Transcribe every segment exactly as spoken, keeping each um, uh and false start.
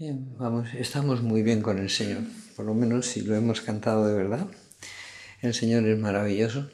Bien, vamos, estamos muy bien con el Señor, por lo menos si lo hemos cantado de verdad. El Señor es maravilloso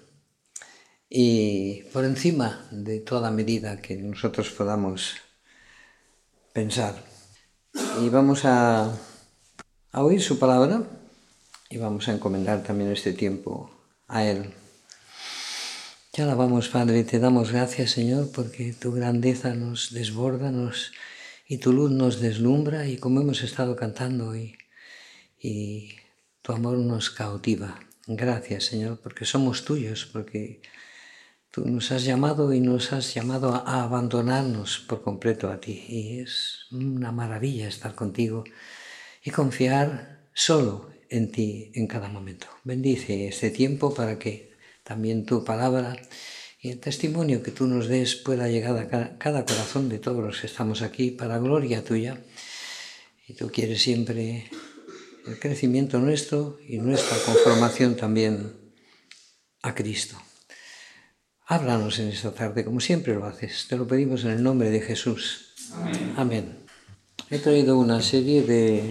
y por encima de toda medida que nosotros podamos pensar. Y vamos a, a oír su palabra y vamos a encomendar también este tiempo a Él. Te alabamos, Padre, te damos gracias, Señor, porque tu grandeza nos desborda nos, y tu luz nos deslumbra, y como hemos estado cantando hoy, y tu amor nos cautiva. Gracias, Señor, porque somos tuyos, porque tú nos has llamado y nos has llamado a abandonarnos por completo a ti. Y es una maravilla estar contigo y confiar solo en ti en cada momento. Bendice este tiempo para que también tu palabra y el testimonio que tú nos des pueda llegar a cada corazón de todos los que estamos aquí para gloria tuya. Y tú quieres siempre el crecimiento nuestro y nuestra conformación también a Cristo. Háblanos en esta tarde, como siempre lo haces. Te lo pedimos en el nombre de Jesús. Amén. Amén. He traído una serie de,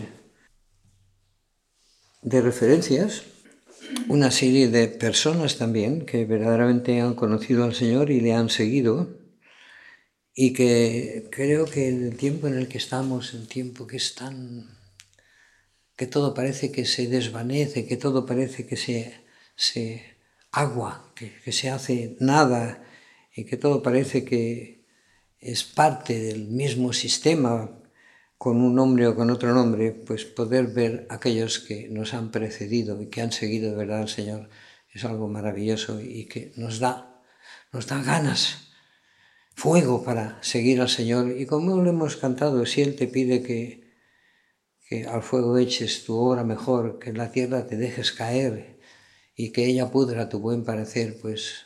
de referencias, una serie de personas también que verdaderamente han conocido al Señor y le han seguido, y que creo que en el tiempo en el que estamos, el tiempo que es tan... que todo parece que se desvanece, que todo parece que se, se agua, que, que se hace nada, y que todo parece que es parte del mismo sistema, con un nombre o con otro nombre, pues poder ver aquellos que nos han precedido y que han seguido de verdad al Señor es algo maravilloso y que nos da, nos da ganas, fuego para seguir al Señor. Y como lo hemos cantado, si Él te pide que que al fuego eches tu obra mejor, que en la tierra te dejes caer y que ella pudra tu buen parecer, pues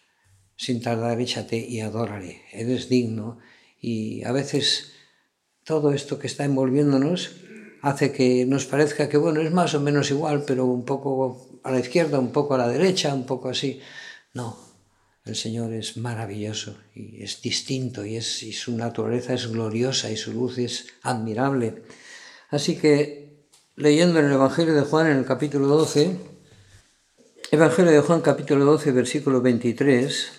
sin tardar échate y adórale. Eres digno, y a veces todo esto que está envolviéndonos hace que nos parezca que bueno, es más o menos igual, pero un poco a la izquierda, un poco a la derecha, un poco así. No, el Señor es maravilloso y es distinto, y, es, y su naturaleza es gloriosa y su luz es admirable. Así que, leyendo en el Evangelio de Juan, en el capítulo doce, Evangelio de Juan, capítulo doce, versículo veintitrés,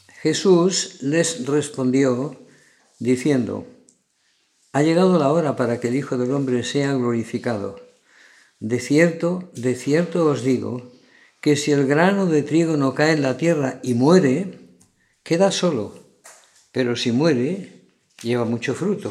Jesús les respondió diciendo: ha llegado la hora para que el Hijo del Hombre sea glorificado. De cierto, de cierto os digo, que si el grano de trigo no cae en la tierra y muere, queda solo, pero si muere, lleva mucho fruto.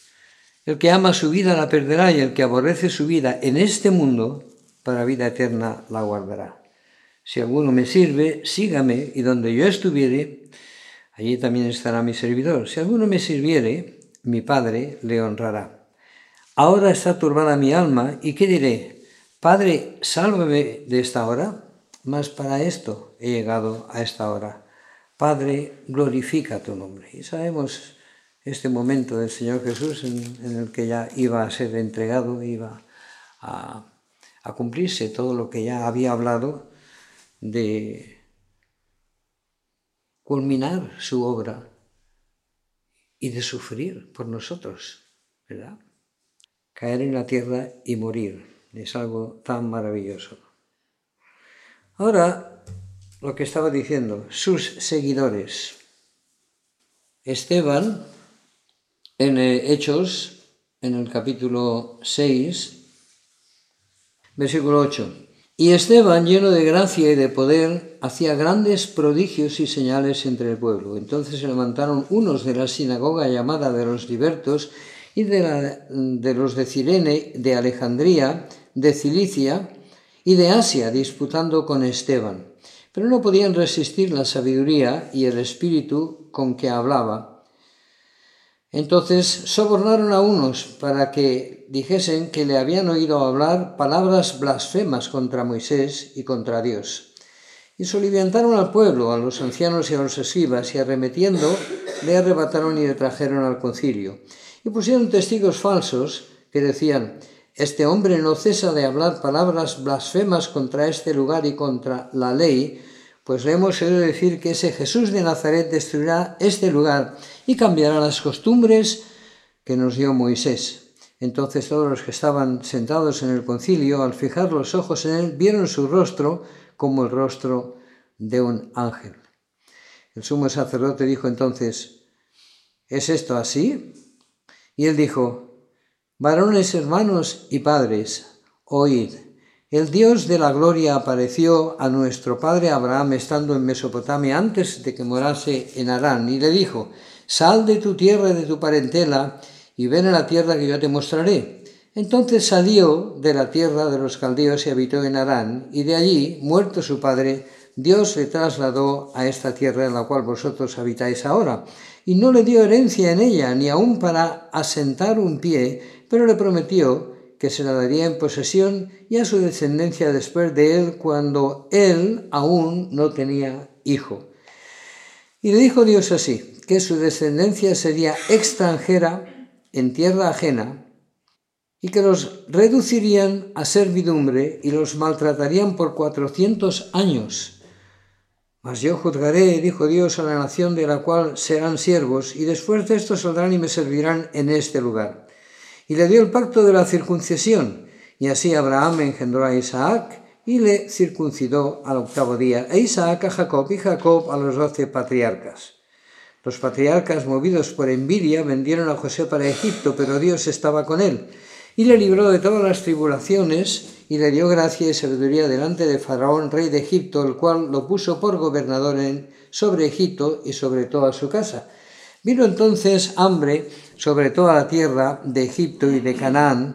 El que ama su vida la perderá, y el que aborrece su vida en este mundo, para vida eterna la guardará. Si alguno me sirve, sígame, y donde yo estuviere, allí también estará mi servidor. Si alguno me sirviere, mi Padre le honrará. Ahora está turbada mi alma, ¿y qué diré? Padre, sálvame de esta hora. Mas para esto he llegado a esta hora. Padre, glorifica tu nombre. Y sabemos este momento del Señor Jesús en, en el que ya iba a ser entregado, iba a, a cumplirse todo lo que ya había hablado, de culminar su obra y de sufrir por nosotros, ¿verdad? Caer en la tierra y morir es algo tan maravilloso. Ahora, lo que estaba diciendo, sus seguidores. Esteban, en Hechos, en el capítulo seis, versículo ocho. Y Esteban, lleno de gracia y de poder, hacía grandes prodigios y señales entre el pueblo. Entonces se levantaron unos de la sinagoga llamada de los libertos y de, la, de los de Cirene, de Alejandría, de Cilicia y de Asia, disputando con Esteban. Pero no podían resistir la sabiduría y el espíritu con que hablaba. Entonces sobornaron a unos para que dijesen que le habían oído hablar palabras blasfemas contra Moisés y contra Dios. Y soliviantaron al pueblo, a los ancianos y a los escribas, y arremetiendo, le arrebataron y le trajeron al concilio. Y pusieron testigos falsos que decían: este hombre no cesa de hablar palabras blasfemas contra este lugar y contra la ley, pues le hemos oído decir que ese Jesús de Nazaret destruirá este lugar y cambiará las costumbres que nos dio Moisés. Entonces todos los que estaban sentados en el concilio, al fijar los ojos en él, vieron su rostro como el rostro de un ángel. El sumo sacerdote dijo entonces: ¿es esto así? Y él dijo: varones, hermanos y padres, oíd. El Dios de la gloria apareció a nuestro padre Abraham estando en Mesopotamia antes de que morase en Harán, y le dijo: sal de tu tierra y de tu parentela y ven a la tierra que yo te mostraré. Entonces salió de la tierra de los caldeos y habitó en Harán, y de allí, muerto su padre, Dios le trasladó a esta tierra en la cual vosotros habitáis ahora, y no le dio herencia en ella, ni aun para asentar un pie, pero le prometió que se la daría en posesión y a su descendencia después de él, cuando él aún no tenía hijo. Y le dijo Dios así, que su descendencia sería extranjera en tierra ajena, y que los reducirían a servidumbre y los maltratarían por cuatrocientos años. Mas yo juzgaré, dijo Dios, a la nación de la cual serán siervos, y después de esto saldrán y me servirán en este lugar. Y le dio el pacto de la circuncisión, y así Abraham engendró a Isaac, y le circuncidó al octavo día, e Isaac a Jacob, y Jacob a los doce patriarcas. Los patriarcas, movidos por envidia, vendieron a José para Egipto, pero Dios estaba con él, y le libró de todas las tribulaciones, y le dio gracia y sabiduría delante de Faraón, rey de Egipto, el cual lo puso por gobernador en, sobre Egipto y sobre toda su casa. Vino entonces hambre sobre toda la tierra de Egipto y de Canaán,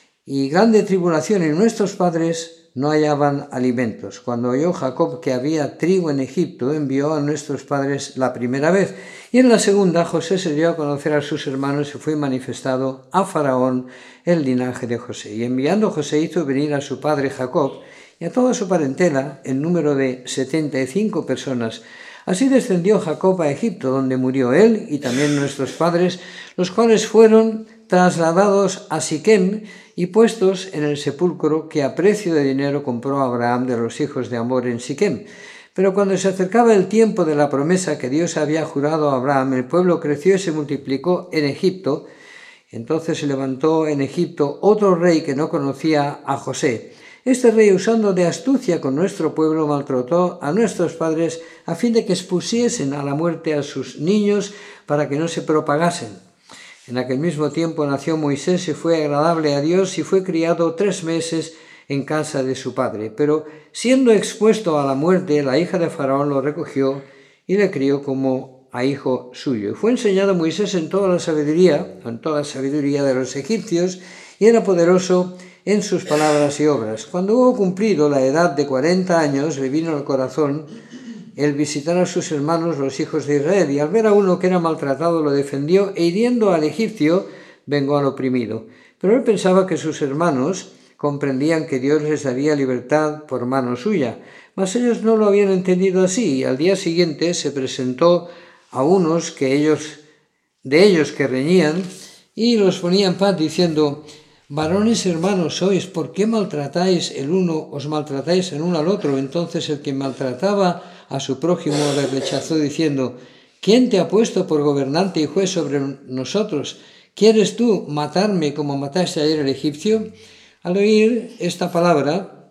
y grande tribulación, y nuestros padres no hallaban alimentos. Cuando oyó Jacob que había trigo en Egipto, envió a nuestros padres la primera vez, y en la segunda José se dio a conocer a sus hermanos y fue manifestado a Faraón el linaje de José. Y enviando José hizo venir a su padre Jacob y a toda su parentela, en número de setenta y cinco personas. Así descendió Jacob a Egipto, donde murió él y también nuestros padres, los cuales fueron trasladados a Siquem y puestos en el sepulcro que a precio de dinero compró Abraham de los hijos de Hamor en Siquem. Pero cuando se acercaba el tiempo de la promesa que Dios había jurado a Abraham, el pueblo creció y se multiplicó en Egipto. Entonces se levantó en Egipto otro rey que no conocía a José. Este rey, usando de astucia con nuestro pueblo, maltrató a nuestros padres a fin de que expusiesen a la muerte a sus niños para que no se propagasen. En aquel mismo tiempo nació Moisés y fue agradable a Dios y fue criado tres meses en casa de su padre. Pero siendo expuesto a la muerte, la hija de Faraón lo recogió y le crió como a hijo suyo. Y fue enseñado Moisés en toda la sabiduría, en toda la sabiduría de los egipcios, y era poderoso en sus palabras y obras. Cuando hubo cumplido la edad de cuarenta años, le vino al corazón el visitar a sus hermanos los hijos de Israel, y al ver a uno que era maltratado lo defendió, e hiriendo al egipcio vengó al oprimido. Pero él pensaba que sus hermanos comprendían que Dios les daría libertad por mano suya, mas ellos no lo habían entendido así, y al día siguiente se presentó a unos que ellos, de ellos que reñían, y los ponía en paz diciendo: varones hermanos sois, ¿por qué maltratáis el uno, os maltratáis el uno al otro? Entonces el que maltrataba a su prójimo le rechazó diciendo: ¿quién te ha puesto por gobernante y juez sobre nosotros? ¿Quieres tú matarme como mataste ayer al egipcio? Al oír esta palabra,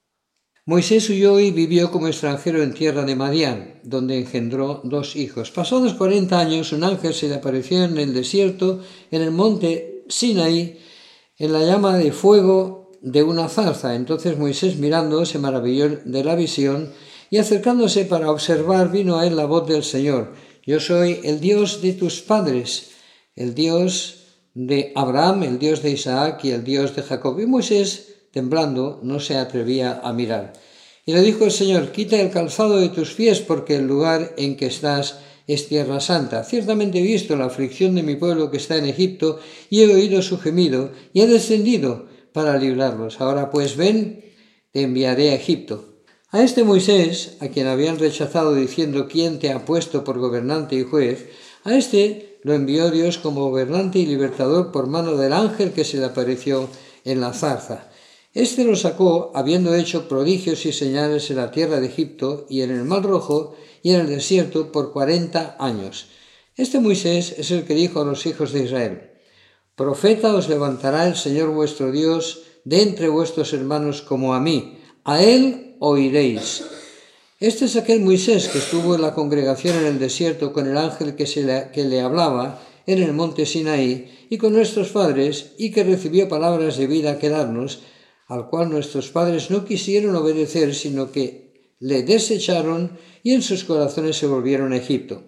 Moisés huyó y vivió como extranjero en tierra de Madián, donde engendró dos hijos. Pasados cuarenta años, un ángel se le apareció en el desierto, en el monte Sinaí, en la llama de fuego de una zarza. Entonces Moisés, mirando, se maravilló de la visión, y acercándose para observar, vino a él la voz del Señor: yo soy el Dios de tus padres, el Dios de Abraham, el Dios de Isaac y el Dios de Jacob. Y Moisés, temblando, no se atrevía a mirar. Y le dijo el Señor: quita el calzado de tus pies, porque el lugar en que estás es tierra santa. Ciertamente he visto la aflicción de mi pueblo que está en Egipto, y he oído su gemido, y he descendido para librarlos. Ahora pues ven, te enviaré a Egipto. A este Moisés, a quien habían rechazado diciendo: ¿quién te ha puesto por gobernante y juez?, a este lo envió Dios como gobernante y libertador por mano del ángel que se le apareció en la zarza. Este lo sacó, habiendo hecho prodigios y señales en la tierra de Egipto y en el Mar Rojo y en el desierto por cuarenta años. Este Moisés es el que dijo a los hijos de Israel: Profeta os levantará el Señor vuestro Dios de entre vuestros hermanos como a mí. A él oiréis. Este es aquel Moisés que estuvo en la congregación en el desierto con el ángel que, se le, que le hablaba en el monte Sinaí y con nuestros padres, y que recibió palabras de vida que darnos, al cual nuestros padres no quisieron obedecer, sino que le desecharon y en sus corazones se volvieron a Egipto.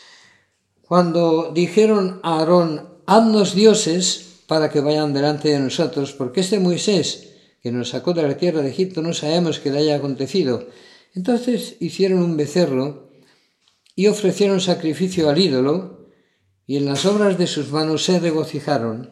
Cuando dijeron a Aarón: haznos dioses para que vayan delante de nosotros, porque este Moisés que nos sacó de la tierra de Egipto no sabemos qué le haya acontecido. Entonces hicieron un becerro y ofrecieron sacrificio al ídolo, y en las obras de sus manos se regocijaron.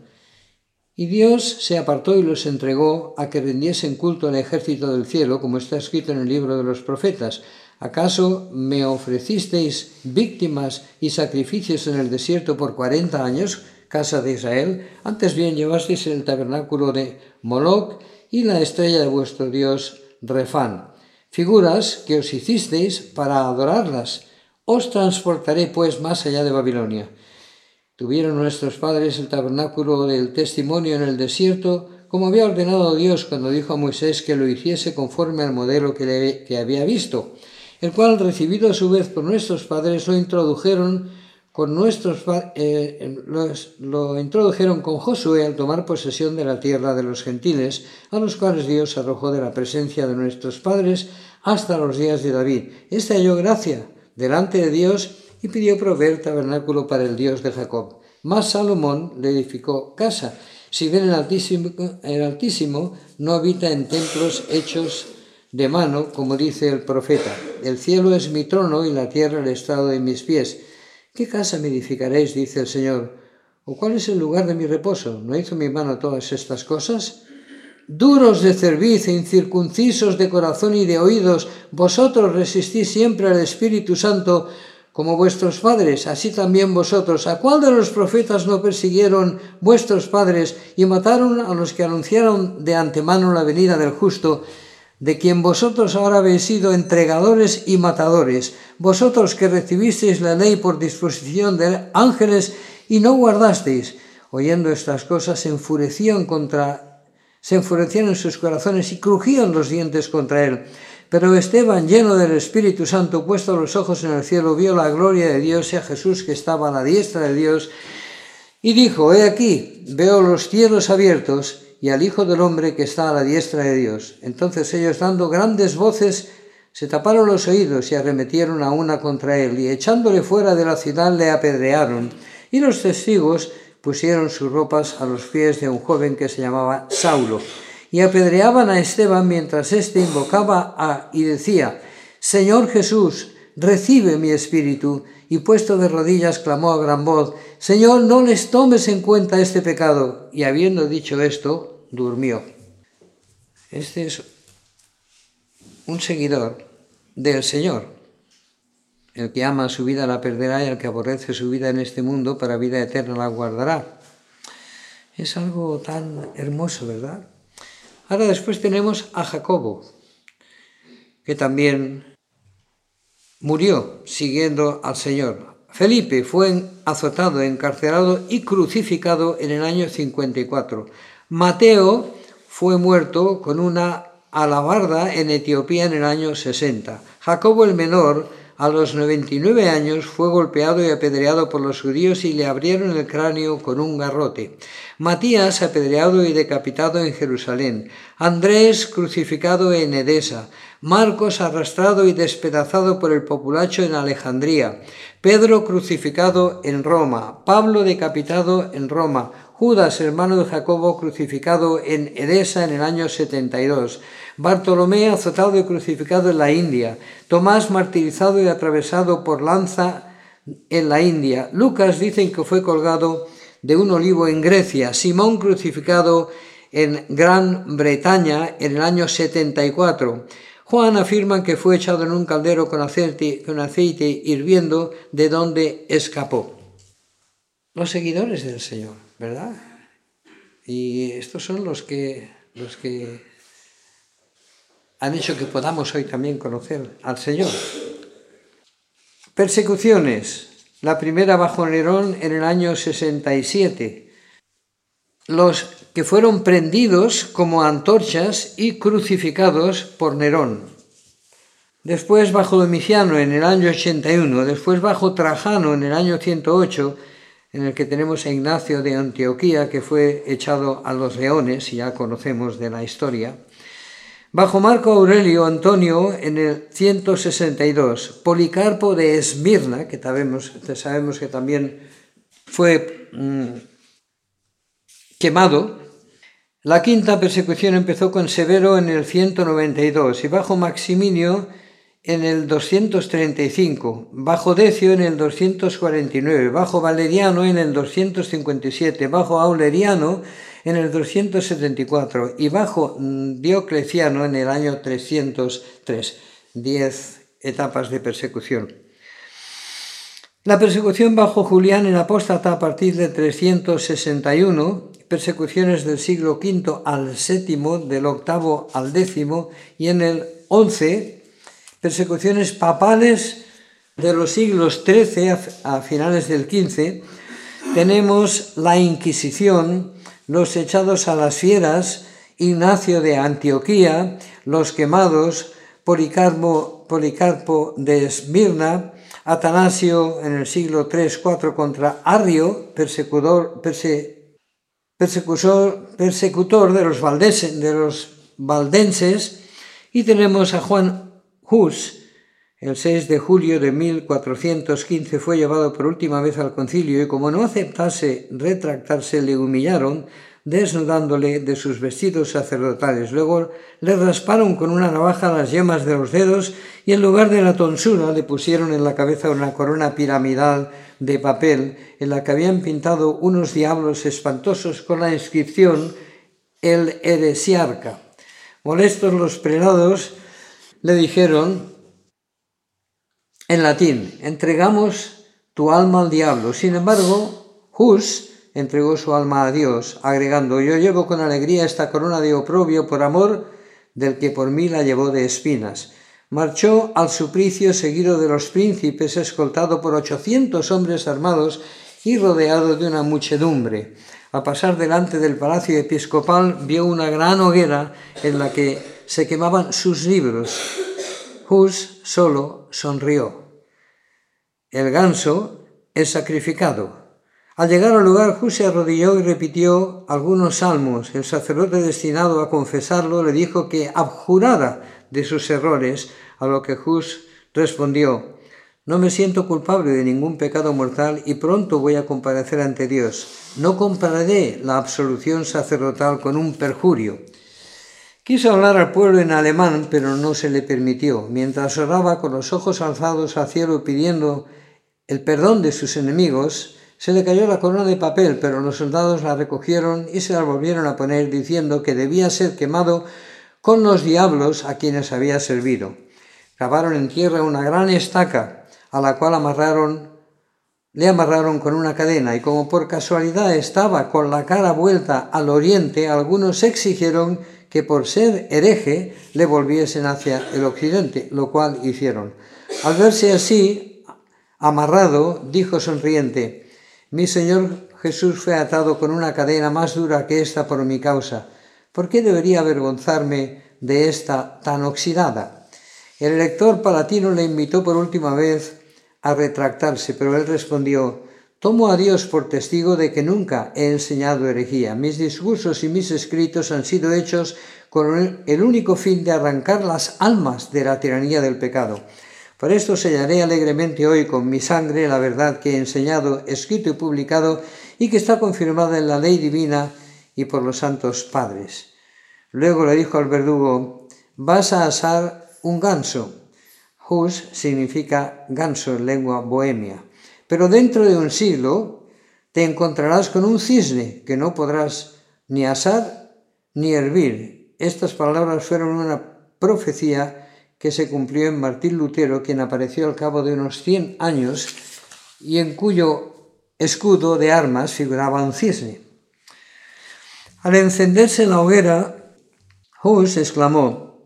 Y Dios se apartó y los entregó a que rindiesen culto al ejército del cielo, como está escrito en el libro de los profetas. ¿Acaso me ofrecisteis víctimas y sacrificios en el desierto por cuarenta años, casa de Israel? Antes bien llevasteis el tabernáculo de Moloc y la estrella de vuestro dios Refán, figuras que os hicisteis para adorarlas. Os transportaré pues más allá de Babilonia. Tuvieron nuestros padres el tabernáculo del testimonio en el desierto, como había ordenado Dios cuando dijo a Moisés que lo hiciese conforme al modelo que, le, que había visto, el cual, recibido a su vez por nuestros padres, lo introdujeron con nuestros eh, los, lo introdujeron con Josué al tomar posesión de la tierra de los gentiles, a los cuales Dios arrojó de la presencia de nuestros padres hasta los días de David. Este halló gracia delante de Dios y pidió proveer tabernáculo para el Dios de Jacob. Mas Salomón le edificó casa. Si bien el Altísimo, el Altísimo no habita en templos hechos de mano, como dice el profeta: el cielo es mi trono y la tierra el estrado de mis pies. ¿Qué casa me edificaréis?, dice el Señor. ¿O cuál es el lugar de mi reposo? ¿No hizo mi mano todas estas cosas? Duros de cerviz e incircuncisos de corazón y de oídos, vosotros resistís siempre al Espíritu Santo, como vuestros padres, así también vosotros. ¿A cuál de los profetas no persiguieron vuestros padres y mataron a los que anunciaron de antemano la venida del justo, de quien vosotros ahora habéis sido entregadores y matadores? Vosotros que recibisteis la ley por disposición de ángeles y no guardasteis. Oyendo estas cosas se enfurecían contra, se enfurecían en sus corazones y crujían los dientes contra él. Pero Esteban, lleno del Espíritu Santo, puesto los ojos en el cielo, vio la gloria de Dios y a Jesús que estaba a la diestra de Dios, y dijo: he aquí, veo los cielos abiertos y al Hijo del Hombre que está a la diestra de Dios. Entonces ellos, dando grandes voces, se taparon los oídos y arremetieron a una contra él, y echándole fuera de la ciudad le apedrearon. Y los testigos pusieron sus ropas a los pies de un joven que se llamaba Saulo, y apedreaban a Esteban mientras éste invocaba a, y decía: Señor Jesús, recibe mi espíritu. Y puesto de rodillas clamó a gran voz: Señor, no les tomes en cuenta este pecado. Y habiendo dicho esto, durmió. Este es un seguidor del Señor. El que ama su vida la perderá, y el que aborrece su vida en este mundo para vida eterna la guardará. Es algo tan hermoso, ¿verdad? Ahora después tenemos a Jacobo, que también murió siguiendo al Señor. Felipe fue azotado, encarcelado y crucificado en el año cincuenta y cuatro. Mateo fue muerto con una alabarda en Etiopía en el año sesenta. Jacobo el menor, a los noventa y nueve años, fue golpeado y apedreado por los judíos y le abrieron el cráneo con un garrote. Matías apedreado y decapitado en Jerusalén. Andrés crucificado en Edesa. Marcos arrastrado y despedazado por el populacho en Alejandría. Pedro crucificado en Roma. Pablo decapitado en Roma. Judas, hermano de Jacobo, crucificado en Edesa en el año setenta y dos. Bartolomé azotado y crucificado en la India. Tomás martirizado y atravesado por lanza en la India. Lucas dicen que fue colgado de un olivo en Grecia. Simón crucificado en Gran Bretaña en el año setenta y cuatro. Juan afirma que fue echado en un caldero con aceite, con aceite hirviendo, de donde escapó. Los seguidores del Señor, ¿verdad? Y estos son los que, los que han hecho que podamos hoy también conocer al Señor. Persecuciones. La primera bajo Nerón en el año sesenta y siete. los que fueron prendidos como antorchas y crucificados por Nerón. Después bajo Domiciano en el año ochenta y uno, después bajo Trajano en el año ciento ocho, en el que tenemos a Ignacio de Antioquía, que fue echado a los leones, y ya conocemos de la historia. Bajo Marco Aurelio Antonio en el ciento sesenta y dos, Policarpo de Esmirna, que sabemos, sabemos que también fue mmm, quemado. La quinta persecución empezó con Severo en el ciento noventa y dos y bajo Maximino en el doscientos treinta y cinco, bajo Decio en el doscientos cuarenta y nueve, bajo Valeriano en el doscientos cincuenta y siete, bajo Aureliano en el doscientos setenta y cuatro y bajo Diocleciano en el año trescientos tres. Diez etapas de persecución. La persecución bajo Julián el Apóstata a partir de trescientos sesenta y uno, persecuciones del siglo quinto al séptimo, del octavo al décimo, y en el once, persecuciones papales de los siglos trece a finales del quince, tenemos la Inquisición, los echados a las fieras, Ignacio de Antioquía, los quemados, Policarpo, Policarpo de Esmirna, Atanasio en el siglo tres cuatro contra Arrio, persecutor, perse, persecutor, persecutor de, los valdes, de los valdenses, y tenemos a Juan Hus, el seis de julio de mil cuatrocientos quince fue llevado por última vez al concilio y como no aceptase retractarse le humillaron desnudándole de sus vestidos sacerdotales. Luego le rasparon con una navaja las yemas de los dedos y en lugar de la tonsura le pusieron en la cabeza una corona piramidal de papel en la que habían pintado unos diablos espantosos con la inscripción El heresiarca. Molestos los prelados le dijeron en latín, entregamos tu alma al diablo. Sin embargo, Hus entregó su alma a Dios, agregando, yo llevo con alegría esta corona de oprobio por amor del que por mí la llevó de espinas. Marchó al suplicio seguido de los príncipes, escoltado por ochocientos hombres armados y rodeado de una muchedumbre. Al pasar delante del palacio episcopal vio una gran hoguera en la que se quemaban sus libros. Hus solo sonrió. El ganso es sacrificado. Al llegar al lugar, Hus se arrodilló y repitió algunos salmos. El sacerdote destinado a confesarlo le dijo que abjurara de sus errores, a lo que Hus respondió, no me siento culpable de ningún pecado mortal y pronto voy a comparecer ante Dios. No compararé la absolución sacerdotal con un perjurio. Quiso hablar al pueblo en alemán, pero no se le permitió. Mientras oraba con los ojos alzados al cielo pidiendo el perdón de sus enemigos, se le cayó la corona de papel, pero los soldados la recogieron y se la volvieron a poner diciendo que debía ser quemado con los diablos a quienes había servido. Cavaron en tierra una gran estaca, a la cual amarraron, le amarraron con una cadena, y como por casualidad estaba con la cara vuelta al oriente, algunos exigieron que por ser hereje le volviesen hacia el occidente, lo cual hicieron. Al verse así, amarrado, dijo sonriente, mi Señor Jesús fue atado con una cadena más dura que esta por mi causa. ¿Por qué debería avergonzarme de esta tan oxidada? El elector palatino le invitó por última vez a retractarse, pero él respondió, tomo a Dios por testigo de que nunca he enseñado herejía. Mis discursos y mis escritos han sido hechos con el único fin de arrancar las almas de la tiranía del pecado. Por esto sellaré alegremente hoy con mi sangre la verdad que he enseñado, escrito y publicado, y que está confirmada en la ley divina y por los santos padres. Luego le dijo al verdugo, vas a asar un ganso. Hus significa ganso en lengua bohemia. Pero dentro de un siglo te encontrarás con un cisne que no podrás ni asar ni hervir. Estas palabras fueron una profecía que se cumplió en Martín Lutero, quien apareció al cabo de unos cien años y en cuyo escudo de armas figuraba un cisne. Al encenderse la hoguera, Hus exclamó,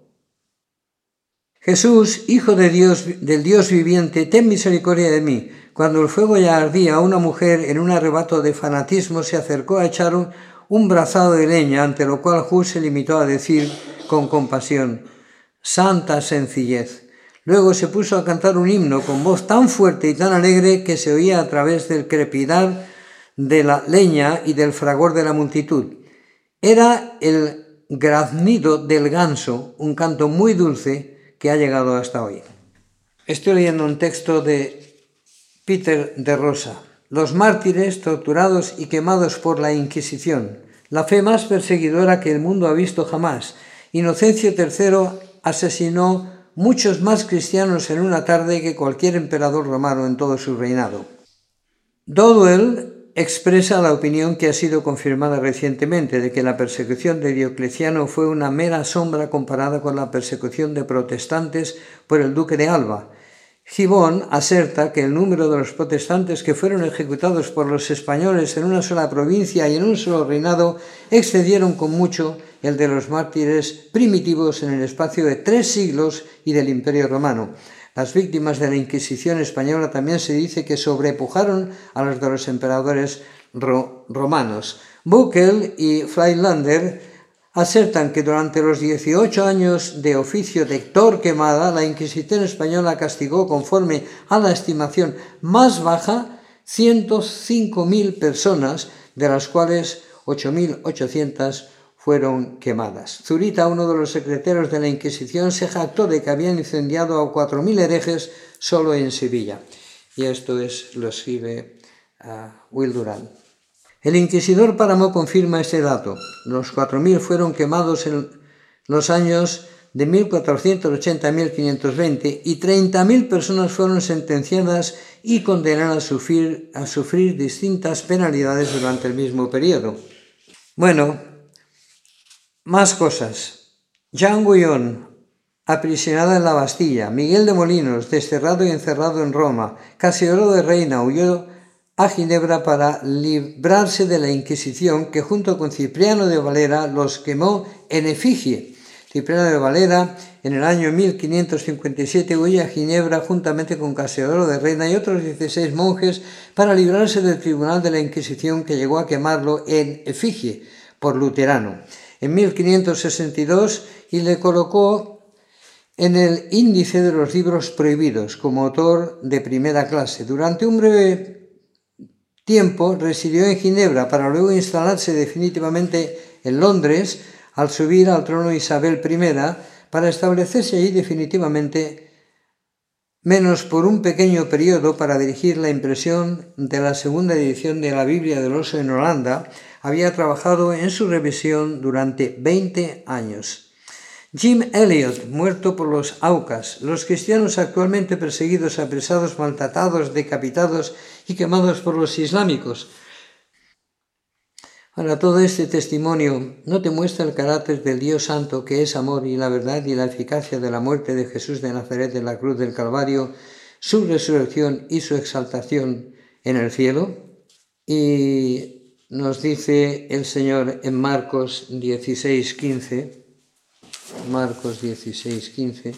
Jesús, Hijo de Dios, del Dios viviente, ten misericordia de mí. Cuando el fuego ya ardía, una mujer en un arrebato de fanatismo se acercó a echar un, un brazado de leña, ante lo cual Hus se limitó a decir con compasión: «Santa sencillez». Luego se puso a cantar un himno con voz tan fuerte y tan alegre que se oía a través del crepidar de la leña y del fragor de la multitud. Era el graznido del ganso, un canto muy dulce que ha llegado hasta hoy. Estoy leyendo un texto de Peter de Rosa. Los mártires torturados y quemados por la Inquisición, la fe más perseguidora que el mundo ha visto jamás. Inocencio tercero asesinó muchos más cristianos en una tarde que cualquier emperador romano en todo su reinado. Dodwell expresa la opinión que ha sido confirmada recientemente de que la persecución de Diocleciano fue una mera sombra comparada con la persecución de protestantes por el duque de Alba. Gibbon aserta que el número de los protestantes que fueron ejecutados por los españoles en una sola provincia y en un solo reinado excedieron con mucho el de los mártires primitivos en el espacio de tres siglos y del Imperio Romano. Las víctimas de la Inquisición española también se dice que sobrepujaron a los de los emperadores ro- romanos. Buckel y Friedlander asertan que durante los dieciocho años de oficio de Héctor Quemada, la Inquisición española castigó, conforme a la estimación más baja, ciento cinco mil personas, de las cuales ocho mil ochocientas fueron quemadas. Zurita, uno de los secretarios de la Inquisición, se jactó de que habían incendiado a cuatro mil herejes solo en Sevilla. Y esto es, lo escribe uh, Will Durant. El inquisidor Páramo confirma este dato. Los cuatro mil fueron quemados en los años de mil cuatrocientos ochenta a mil quinientos veinte y treinta mil personas fueron sentenciadas y condenadas a sufrir, a sufrir distintas penalidades durante el mismo periodo. Bueno, más cosas. Jean Guyon, aprisionada en la Bastilla. Miguel de Molinos, desterrado y encerrado en Roma. Casiodoro de Reina huyó a Ginebra para librarse de la Inquisición, que junto con Cipriano de Valera los quemó en efigie. Cipriano de Valera, en el año mil quinientos cincuenta y siete, huye a Ginebra juntamente con Casiodoro de Reina y otros dieciséis monjes para librarse del tribunal de la Inquisición, que llegó a quemarlo en efigie por luterano. En mil quinientos sesenta y dos, y le colocó en el índice de los libros prohibidos como autor de primera clase. Durante un breve tiempo residió en Ginebra para luego instalarse definitivamente en Londres al subir al trono Isabel primera para establecerse allí definitivamente, menos por un pequeño periodo para dirigir la impresión de la segunda edición de la Biblia del Oso en Holanda. Había trabajado en su revisión durante veinte años. Jim Elliot, muerto por los Aucas. Los cristianos actualmente perseguidos, apresados, maltratados, decapitados y quemados por los islámicos. Ahora, todo este testimonio no te muestra el carácter del Dios Santo, que es amor, y la verdad y la eficacia de la muerte de Jesús de Nazaret en la cruz del Calvario, su resurrección y su exaltación en el cielo. Y nos dice el Señor en Marcos dieciséis quince, Marcos dieciséis quince,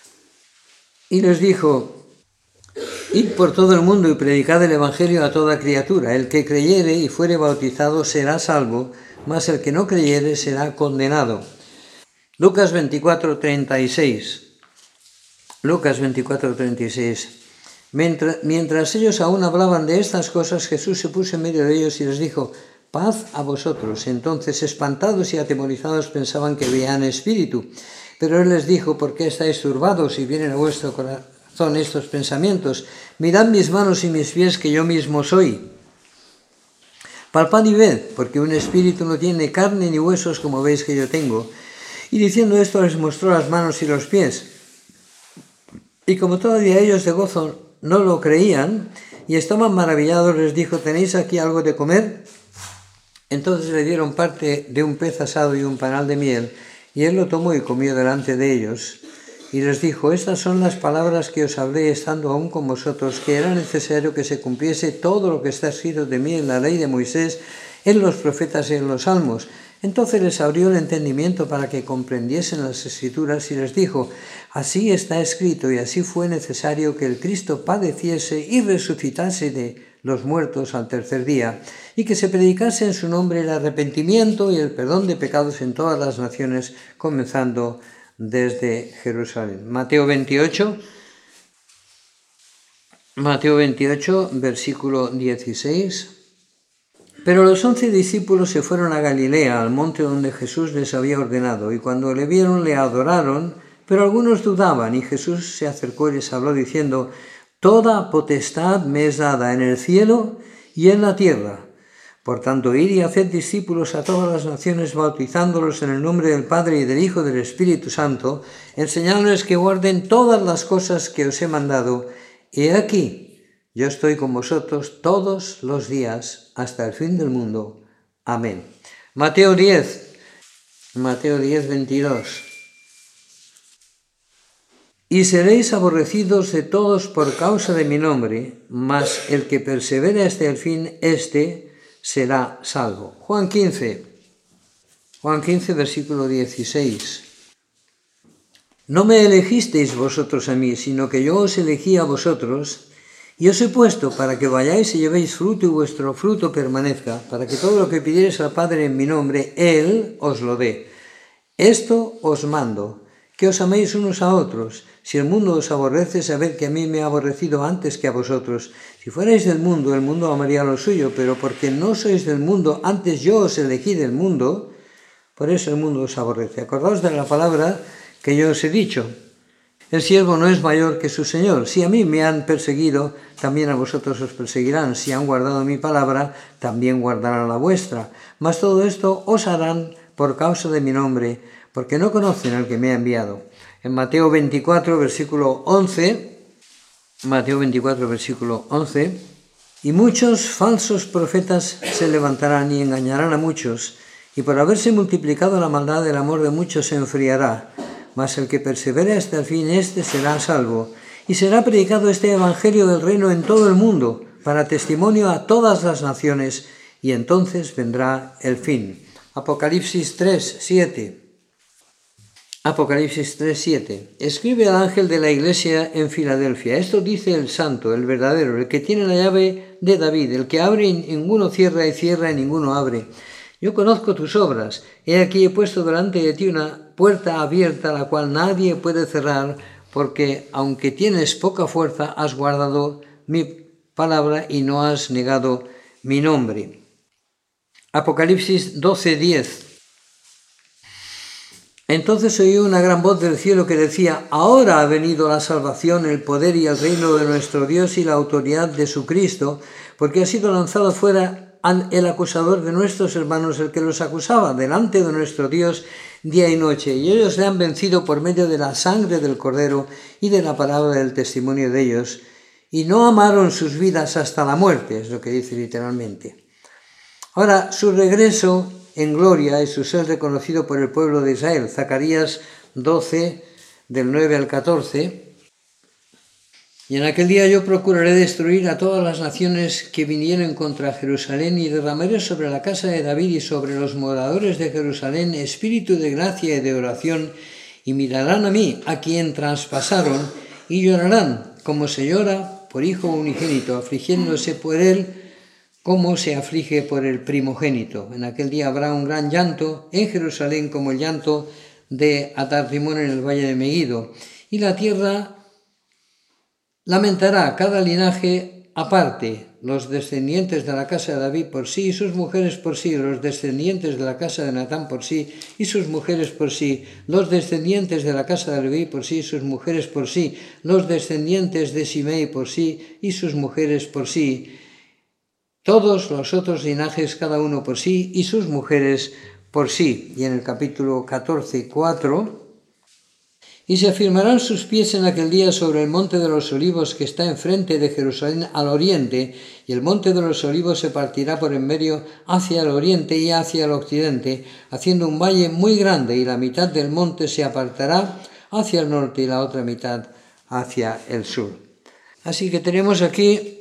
y les dijo: id por todo el mundo y predicad el Evangelio a toda criatura. El que creyere y fuere bautizado será salvo, mas el que no creyere será condenado. Lucas veinticuatro treinta y seis. Lucas veinticuatro treinta y seis. Mientras, mientras ellos aún hablaban de estas cosas, Jesús se puso en medio de ellos y les dijo: paz a vosotros. Entonces, espantados y atemorizados, pensaban que veían espíritu. Pero él les dijo: ¿por qué estáis turbados y vienen a vuestro corazón estos pensamientos? Mirad mis manos y mis pies, que yo mismo soy. Palpad y ved, porque un espíritu no tiene carne ni huesos como veis que yo tengo. Y diciendo esto, les mostró las manos y los pies. Y como todavía ellos de gozo no lo creían y estaban maravillados, les dijo: ¿tenéis aquí algo de comer? Entonces le dieron parte de un pez asado y un panal de miel, y él lo tomó y comió delante de ellos. Y les dijo: estas son las palabras que os hablé estando aún con vosotros, que era necesario que se cumpliese todo lo que está escrito de mí en la ley de Moisés, en los profetas y en los salmos. Entonces les abrió el entendimiento para que comprendiesen las Escrituras, y les dijo: así está escrito, y así fue necesario que el Cristo padeciese y resucitase de los muertos al tercer día, y que se predicase en su nombre el arrepentimiento y el perdón de pecados en todas las naciones, comenzando desde Jerusalén. Mateo veintiocho, Mateo veintiocho, versículo dieciséis. Pero los once discípulos se fueron a Galilea, al monte donde Jesús les había ordenado, y cuando le vieron le adoraron, pero algunos dudaban, y Jesús se acercó y les habló diciendo: Toda potestad me es dada en el cielo y en la tierra. Por tanto, id y haced discípulos a todas las naciones, bautizándolos en el nombre del Padre y del Hijo y del Espíritu Santo, enseñándoles que guarden todas las cosas que os he mandado. He aquí, yo estoy con vosotros todos los días hasta el fin del mundo. Amén. Mateo diez, Mateo diez, veintidós. Y seréis aborrecidos de todos por causa de mi nombre, mas el que persevere hasta el fin, éste será salvo. Juan quince, Juan quince, versículo dieciséis. No me elegisteis vosotros a mí, sino que yo os elegí a vosotros, y os he puesto para que vayáis y llevéis fruto y vuestro fruto permanezca, para que todo lo que pidiereis al Padre en mi nombre, Él os lo dé. Esto os mando, que os améis unos a otros. Si el mundo os aborrece, sabed que a mí me ha aborrecido antes que a vosotros. Si fuerais del mundo, el mundo amaría lo suyo, pero porque no sois del mundo, antes yo os elegí del mundo, por eso el mundo os aborrece. Acordaos de la palabra que yo os he dicho. El siervo no es mayor que su señor. Si a mí me han perseguido, también a vosotros os perseguirán. Si han guardado mi palabra, también guardarán la vuestra. Mas todo esto os harán por causa de mi nombre, porque no conocen al que me ha enviado. En Mateo veinticuatro, versículo once, Mateo veinticuatro, versículo once, y muchos falsos profetas se levantarán y engañarán a muchos, y por haberse multiplicado la maldad, el amor de muchos se enfriará. Mas el que persevere hasta el fin, éste será salvo. Y será predicado este evangelio del reino en todo el mundo, para testimonio a todas las naciones, y entonces vendrá el fin. Apocalipsis tres, siete. Apocalipsis tres, siete. Escribe al ángel de la iglesia en Filadelfia: esto dice el santo, el verdadero, el que tiene la llave de David, el que abre y ninguno cierra, y cierra y ninguno abre. Yo conozco tus obras. He aquí he puesto delante de ti una puerta abierta, la cual nadie puede cerrar, porque aunque tienes poca fuerza, has guardado mi palabra y no has negado mi nombre. Apocalipsis doce, diez. Entonces oí una gran voz del cielo que decía: ahora ha venido la salvación, el poder y el reino de nuestro Dios y la autoridad de su Cristo, porque ha sido lanzado fuera el acusador de nuestros hermanos, el que los acusaba delante de nuestro Dios día y noche, y ellos le han vencido por medio de la sangre del Cordero y de la palabra del testimonio de ellos, y no amaron sus vidas hasta la muerte, es lo que dice literalmente. Ahora, su regreso en gloria y su ser reconocido por el pueblo de Israel. Zacarías doce, del nueve al catorce. Y en aquel día yo procuraré destruir a todas las naciones que vinieron contra Jerusalén, y derramaré sobre la casa de David y sobre los moradores de Jerusalén espíritu de gracia y de oración, y mirarán a mí, a quien traspasaron, y llorarán, como se llora por hijo unigénito, afligiéndose por él, como se aflige por el primogénito. En aquel día habrá un gran llanto en Jerusalén, como el llanto de Atartimón en el valle de Megido, y la tierra lamentará cada linaje aparte, los descendientes de la casa de David por sí y sus mujeres por sí, los descendientes de la casa de Natán por sí y sus mujeres por sí, los descendientes de la casa de Leví por sí y sus mujeres por sí, los descendientes de Simei por sí y sus mujeres por sí, todos los otros linajes cada uno por sí y sus mujeres por sí. Y en el capítulo catorce, cuatro... Y se afirmarán sus pies en aquel día sobre el monte de los olivos que está enfrente de Jerusalén al oriente, y el monte de los olivos se partirá por en medio hacia el oriente y hacia el occidente, haciendo un valle muy grande, y la mitad del monte se apartará hacia el norte y la otra mitad hacia el sur. Así que tenemos aquí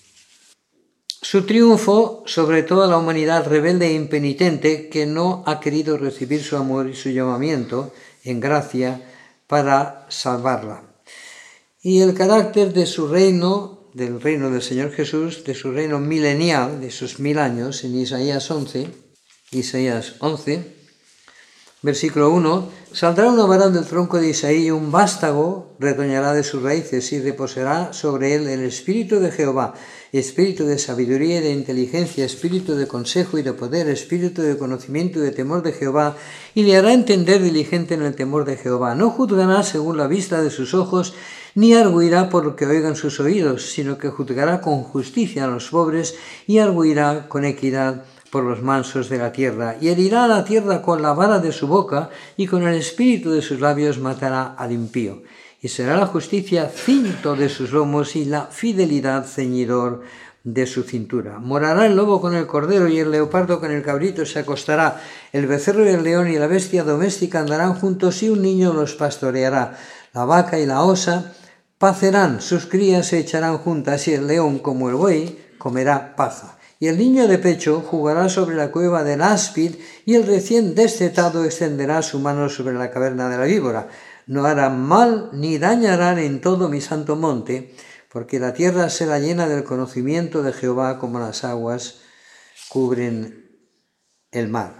su triunfo sobre toda la humanidad rebelde e impenitente que no ha querido recibir su amor y su llamamiento en gracia para salvarla. Y el carácter de su reino del reino del Señor Jesús, de su reino milenial, de sus mil años, en Isaías once, Isaías once, versículo uno, saldrá una vara del tronco de Isaí y un vástago retoñará de sus raíces y reposará sobre él el espíritu de Jehová, espíritu de sabiduría y de inteligencia, espíritu de consejo y de poder, espíritu de conocimiento y de temor de Jehová, y le hará entender diligente en el temor de Jehová. No juzgará según la vista de sus ojos, ni arguirá por lo que oigan sus oídos, sino que juzgará con justicia a los pobres y arguirá con equidad por los mansos de la tierra, y herirá a la tierra con la vara de su boca, y con el espíritu de sus labios matará al impío. Y será la justicia cinto de sus lomos, y la fidelidad ceñidor de su cintura. Morará el lobo con el cordero, y el leopardo con el cabrito se acostará. El becerro y el león y la bestia doméstica andarán juntos, y un niño los pastoreará. La vaca y la osa pacerán, sus crías se echarán juntas, y el león, como el buey, comerá paja. Y el niño de pecho jugará sobre la cueva del áspid, y el recién destetado extenderá su mano sobre la caverna de la víbora. No harán mal ni dañarán en todo mi santo monte, porque la tierra será llena del conocimiento de Jehová como las aguas cubren el mar.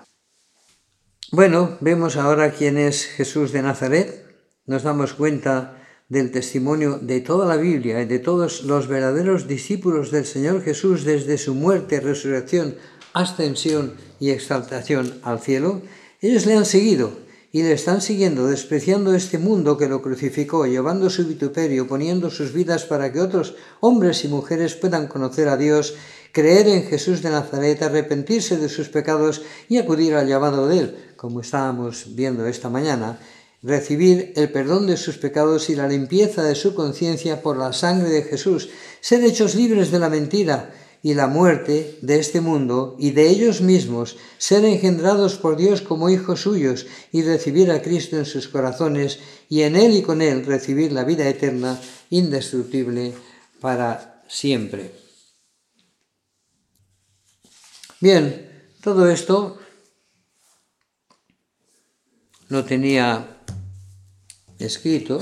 Bueno, vemos ahora quién es Jesús de Nazaret. Nos damos cuenta del testimonio de toda la Biblia y de todos los verdaderos discípulos del Señor Jesús desde su muerte, resurrección, ascensión y exaltación al cielo. Ellos le han seguido y le están siguiendo, despreciando este mundo que lo crucificó, llevando su vituperio, poniendo sus vidas para que otros hombres y mujeres puedan conocer a Dios, creer en Jesús de Nazaret, arrepentirse de sus pecados y acudir al llamado de Él, como estábamos viendo esta mañana, recibir el perdón de sus pecados y la limpieza de su conciencia por la sangre de Jesús, ser hechos libres de la mentira y la muerte de este mundo y de ellos mismos, ser engendrados por Dios como hijos suyos y recibir a Cristo en sus corazones y en Él y con Él recibir la vida eterna, indestructible para siempre. Bien, todo esto lo tenía escrito,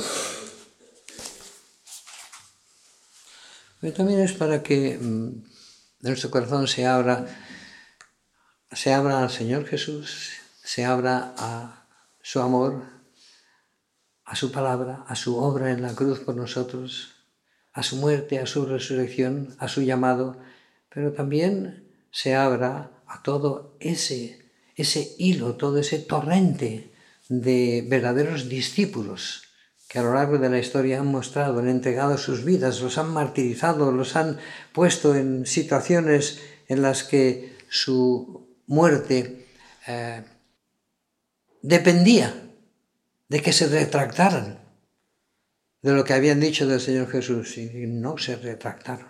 pero también es para que mmm, nuestro corazón se abra, se abra al Señor Jesús, se abra a su amor, a su palabra, a su obra en la cruz por nosotros, a su muerte, a su resurrección, a su llamado, pero también se abra a todo ese, ese hilo, todo ese torrente de verdaderos discípulos que a lo largo de la historia han mostrado, han entregado sus vidas, los han martirizado, los han puesto en situaciones en las que su muerte eh, dependía de que se retractaran de lo que habían dicho del Señor Jesús, y no se retractaron.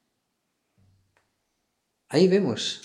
Ahí vemos,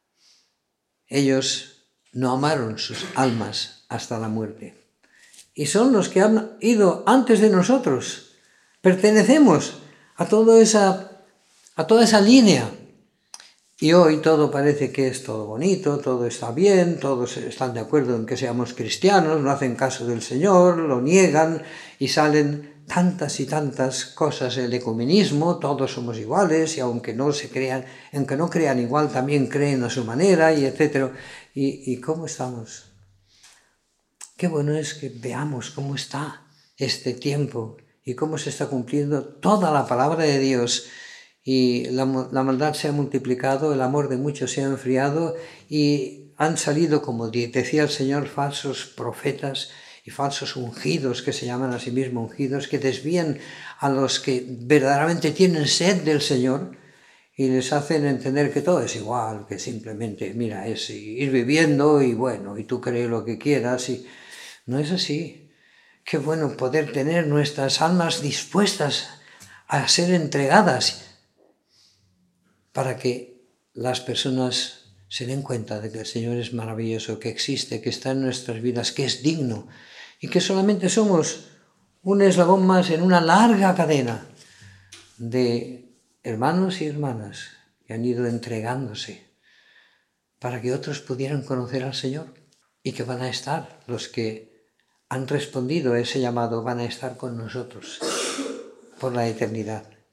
ellos no amaron sus almas hasta la muerte. Y son los que han ido antes de nosotros. Pertenecemos a, toda esa, a toda esa línea. Y hoy todo parece que es todo bonito, todo está bien, todos están de acuerdo en que seamos cristianos, no hacen caso del Señor, lo niegan y salen tantas y tantas cosas, el ecumenismo, todos somos iguales y aunque no se crean, aunque no crean igual, también creen a su manera y etcétera. ¿Y, y cómo estamos? Qué bueno es que veamos cómo está este tiempo y cómo se está cumpliendo toda la palabra de Dios, y la, la maldad se ha multiplicado, el amor de muchos se ha enfriado y han salido, como decía el Señor, falsos profetas y falsos ungidos, que se llaman a sí mismos ungidos, que desvían a los que verdaderamente tienen sed del Señor y les hacen entender que todo es igual, que simplemente, mira, es ir viviendo y bueno, y tú crees lo que quieras. Y no es así. Qué bueno poder tener nuestras almas dispuestas a ser entregadas para que las personas se den cuenta de que el Señor es maravilloso, que existe, que está en nuestras vidas, que es digno y que solamente somos un eslabón más en una larga cadena de hermanos y hermanas que han ido entregándose para que otros pudieran conocer al Señor, y que van a estar, los que han respondido a ese llamado, van a estar con nosotros por la eternidad.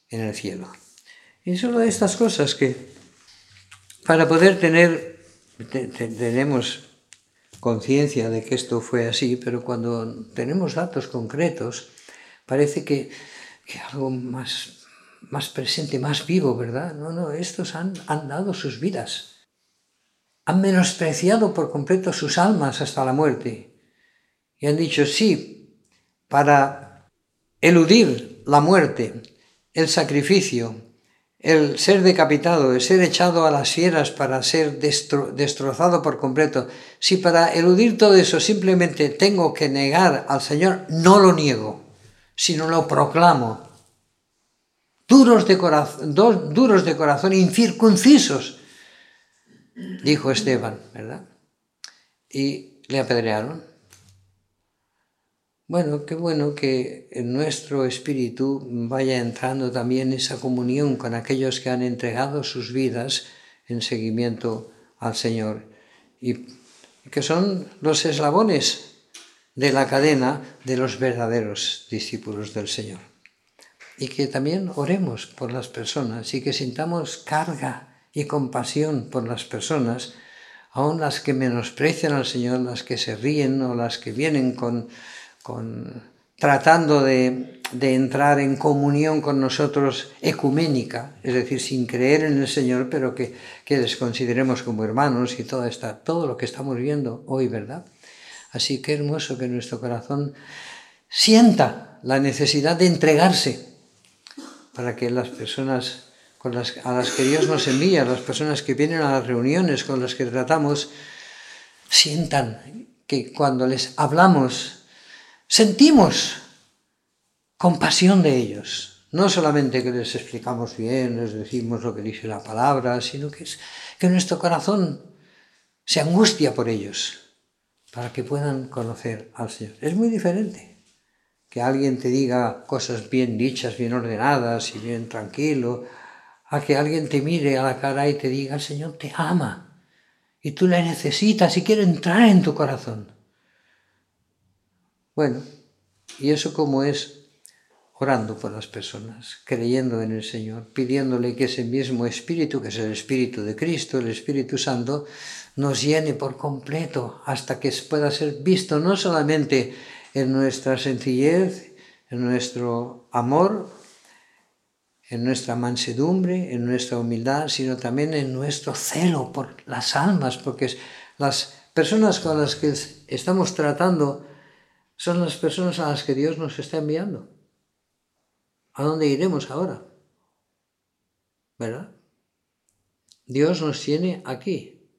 en el cielo. Y solo estas cosas que para poder tener, te, te, tenemos conciencia de que esto fue así, pero cuando tenemos datos concretos, parece que, que algo más, más presente, más vivo, ¿verdad? No, no, estos han, han dado sus vidas. Han menospreciado por completo sus almas hasta la muerte. Y han dicho, sí, para eludir la muerte, el sacrificio, el ser decapitado, el ser echado a las fieras para ser destro, destrozado por completo, si para eludir todo eso simplemente tengo que negar al Señor, no lo niego, sino lo proclamo. Duros de corazón, dos, duros de corazón, incircuncisos, dijo Esteban, ¿verdad? Y le apedrearon. Bueno, qué bueno que en nuestro espíritu vaya entrando también esa comunión con aquellos que han entregado sus vidas en seguimiento al Señor y que son los eslabones de la cadena de los verdaderos discípulos del Señor. Y que también oremos por las personas y que sintamos carga y compasión por las personas, aun las que menosprecian al Señor, las que se ríen o las que vienen con... Con, tratando de, de entrar en comunión con nosotros ecuménica, es decir, sin creer en el Señor, pero que, que les consideremos como hermanos y todo, esta, todo lo que estamos viendo hoy, ¿verdad? Así que hermoso que nuestro corazón sienta la necesidad de entregarse para que las personas con las, a las que Dios nos envía, las personas que vienen a las reuniones con las que tratamos, sientan que cuando les hablamos sentimos compasión de ellos, no solamente que les explicamos bien, les decimos lo que dice la palabra, sino que, es, que nuestro corazón se angustia por ellos, para que puedan conocer al Señor. Es muy diferente que alguien te diga cosas bien dichas, bien ordenadas y bien tranquilo, a que alguien te mire a la cara y te diga, el Señor te ama, y tú le necesitas y quiere entrar en tu corazón. Bueno, y eso como es orando por las personas, creyendo en el Señor, pidiéndole que ese mismo Espíritu, que es el Espíritu de Cristo, el Espíritu Santo, nos llene por completo hasta que pueda ser visto no solamente en nuestra sencillez, en nuestro amor, en nuestra mansedumbre, en nuestra humildad, sino también en nuestro celo por las almas, porque las personas con las que estamos tratando son las personas a las que Dios nos está enviando. ¿A dónde iremos ahora? ¿Verdad? Dios nos tiene aquí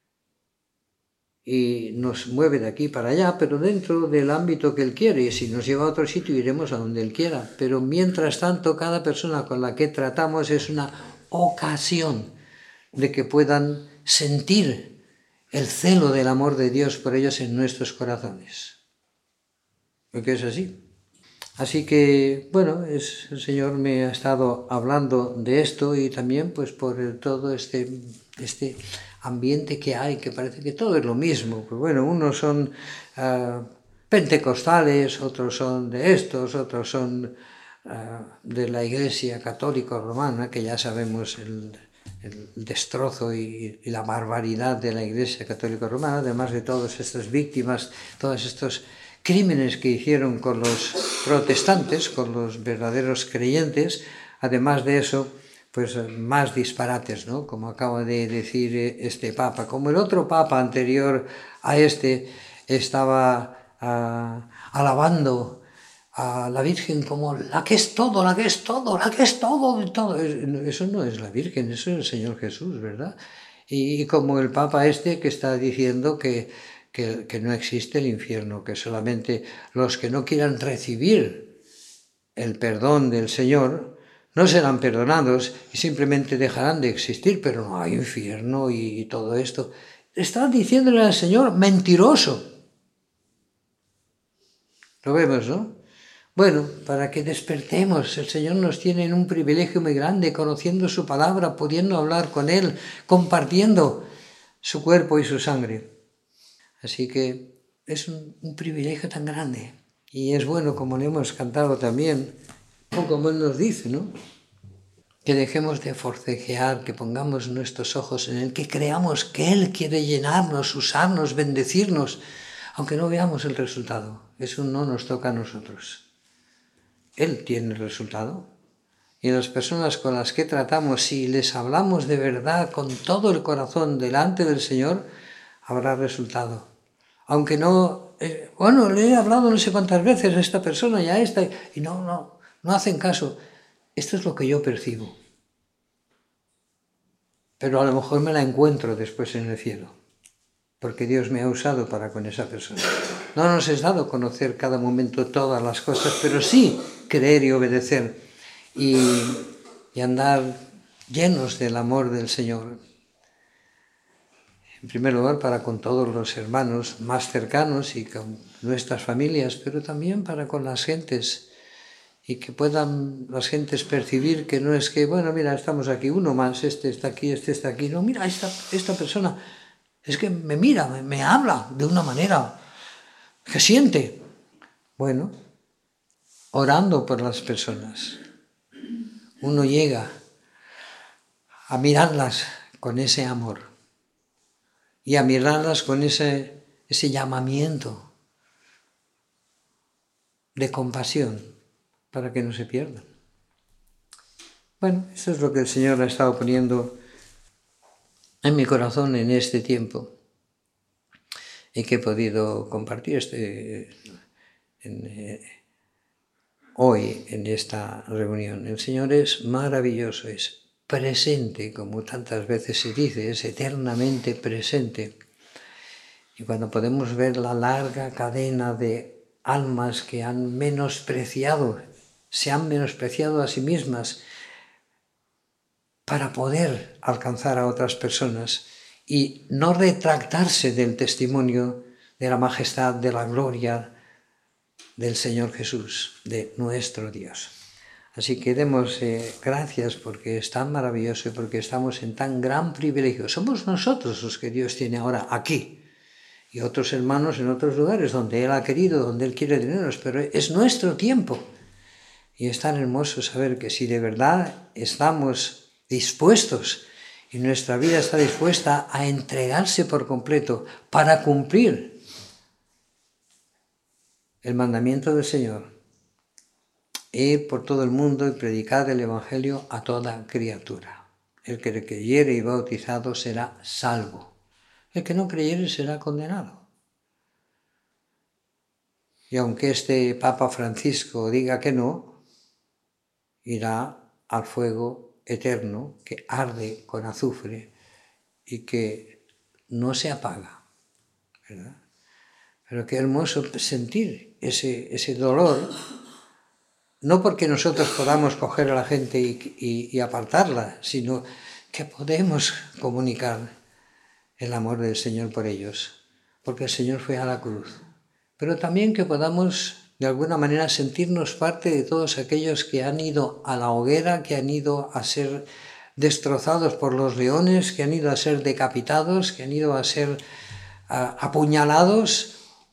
y nos mueve de aquí para allá, pero dentro del ámbito que Él quiere. Y si nos lleva a otro sitio, iremos a donde Él quiera. Pero mientras tanto, cada persona con la que tratamos es una ocasión de que puedan sentir el celo del amor de Dios por ellos en nuestros corazones. Porque es así. Así que, bueno, es, el Señor me ha estado hablando de esto y también pues por el, todo este, este ambiente que hay, que parece que todo es lo mismo. Pues bueno, unos son uh, pentecostales, otros son de estos, otros son uh, de la Iglesia Católica Romana, que ya sabemos el, el destrozo y, y la barbaridad de la Iglesia Católica Romana, además de todas estas víctimas, todos estos crímenes que hicieron con los protestantes, con los verdaderos creyentes, además de eso, pues más disparates, ¿no? Como acaba de decir este Papa. Como el otro Papa anterior a este estaba uh, alabando a la Virgen como la que es todo, la que es todo, la que es todo de todo. Eso no es la Virgen, eso es el Señor Jesús, ¿verdad? Y, y como el Papa este que está diciendo que Que, que no existe el infierno, que solamente los que no quieran recibir el perdón del Señor no serán perdonados y simplemente dejarán de existir, pero no hay infierno y, y todo esto. Está diciéndole al Señor mentiroso. Lo vemos, ¿no? Bueno, para que despertemos, el Señor nos tiene en un privilegio muy grande, conociendo su palabra, pudiendo hablar con Él, compartiendo su cuerpo y su sangre. Así que es un, un privilegio tan grande. Y es bueno, como le hemos cantado también, o como Él nos dice, ¿no? que dejemos de forcejear, que pongamos nuestros ojos en Él, que creamos que Él quiere llenarnos, usarnos, bendecirnos, aunque no veamos el resultado. Eso no nos toca a nosotros. Él tiene el resultado. Y las personas con las que tratamos, si les hablamos de verdad con todo el corazón delante del Señor, habrá resultado. Aunque no, eh, bueno, le he hablado no sé cuántas veces a esta persona y a esta, y no, no, no hacen caso. Esto es lo que yo percibo. Pero a lo mejor me la encuentro después en el cielo, porque Dios me ha usado para con esa persona. No nos es dado conocer cada momento todas las cosas, pero sí creer y obedecer y, y andar llenos del amor del Señor. En primer lugar, para con todos los hermanos más cercanos y con nuestras familias, pero también para con las gentes, y que puedan las gentes percibir que no es que, bueno, mira, estamos aquí, uno más, este está aquí, este está aquí. No, mira, esta, esta persona es que me mira, me, me habla de una manera que siente. Bueno, orando por las personas, uno llega a mirarlas con ese amor y a mirarlas con ese, ese llamamiento de compasión para que no se pierdan. Bueno, eso es lo que el Señor ha estado poniendo en mi corazón en este tiempo y que he podido compartir este, en, eh, hoy en esta reunión. El Señor es maravilloso, es presente, como tantas veces se dice, es eternamente presente. Y cuando podemos ver la larga cadena de almas que han menospreciado, se han menospreciado a sí mismas para poder alcanzar a otras personas y no retractarse del testimonio de la majestad, de la gloria del Señor Jesús, de nuestro Dios. Así que demos eh, gracias porque es tan maravilloso y porque estamos en tan gran privilegio. Somos nosotros los que Dios tiene ahora aquí y otros hermanos en otros lugares donde Él ha querido, donde Él quiere tenernos, pero es nuestro tiempo. Y es tan hermoso saber que si de verdad estamos dispuestos y nuestra vida está dispuesta a entregarse por completo para cumplir el mandamiento del Señor, ir por todo el mundo y predicar el Evangelio a toda criatura. El que creyere y bautizado será salvo. El que no creyere será condenado. Y aunque este Papa Francisco diga que no, irá al fuego eterno que arde con azufre y que no se apaga, ¿verdad? Pero qué hermoso sentir ese, ese dolor, no porque nosotros podamos coger a la gente y, y, y apartarla, sino que podemos comunicar el amor del Señor por ellos, porque el Señor fue a la cruz. Pero también que podamos de alguna manera sentirnos parte de todos aquellos que han ido a la hoguera, que han ido a ser destrozados por los leones, que han ido a ser decapitados, que han ido a ser uh, apuñalados,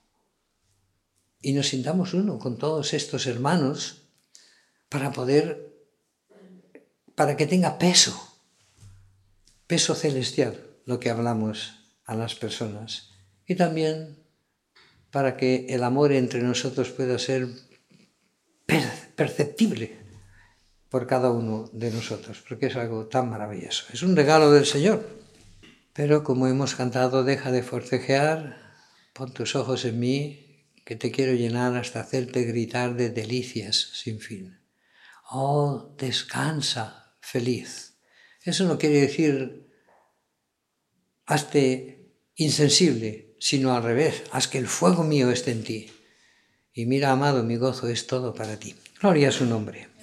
y nos sintamos uno con todos estos hermanos para poder, para que tenga peso, peso celestial, lo que hablamos a las personas, y también para que el amor entre nosotros pueda ser perceptible por cada uno de nosotros, porque es algo tan maravilloso. Es un regalo del Señor. Pero como hemos cantado, deja de forcejear, pon tus ojos en mí, que te quiero llenar hasta hacerte gritar de delicias sin fin. Oh, descansa, feliz. Eso no quiere decir hazte insensible, sino al revés, haz que el fuego mío esté en ti. Y mira, amado, mi gozo es todo para ti. Gloria a su nombre.